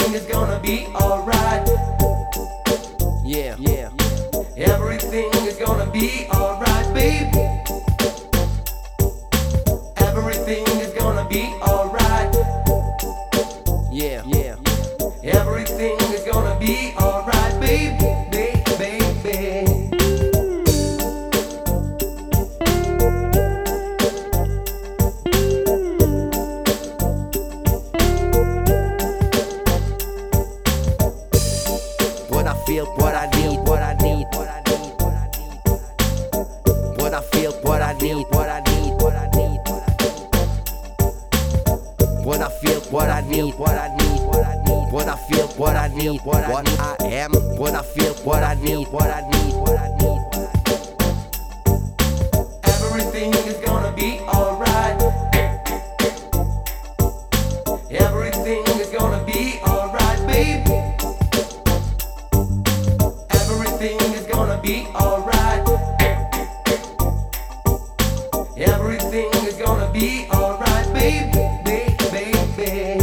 is gonna be alright. Yeah, yeah. Everything is gonna be alright, baby. Everything is gonna be alright. Yeah, yeah. Everything is gonna be alright, baby, baby. What I feel, what I need, what I need, what I need, what I need. What I feel, what I need, what I need, what I need, what I need. What I feel, what I need, what I need, what I need. What I feel, what I need, what I am. What I feel, what I need, what I need, what I need, what I need. Everything is gonna be alright. Everything is gonna be alright, baby. Everything is gonna be alright. Everything is gonna be alright, baby, baby.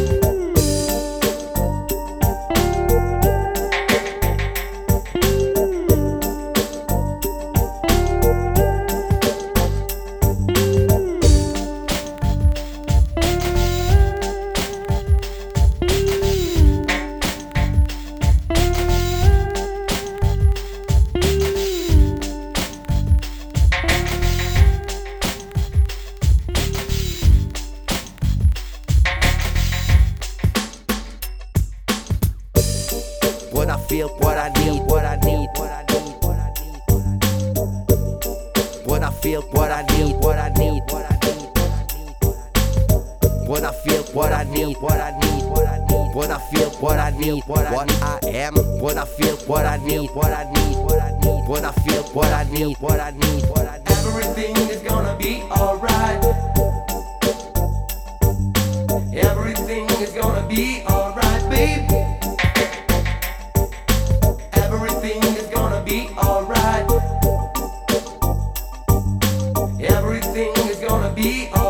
What I feel, what I need, what I need, what I need, what I need, what I need. What I feel, what I need, what I need, what I need, what I need, what I need. What I feel, what I need, what I need, what I need. What I feel, what I need, what I am. What I feel, what I need, what I need, what I need. What I feel, what I need, what I need, what I need. Everything is gonna be alright. Everything is gonna be alright, baby. Everything is gonna be alright. Everything is gonna be alright.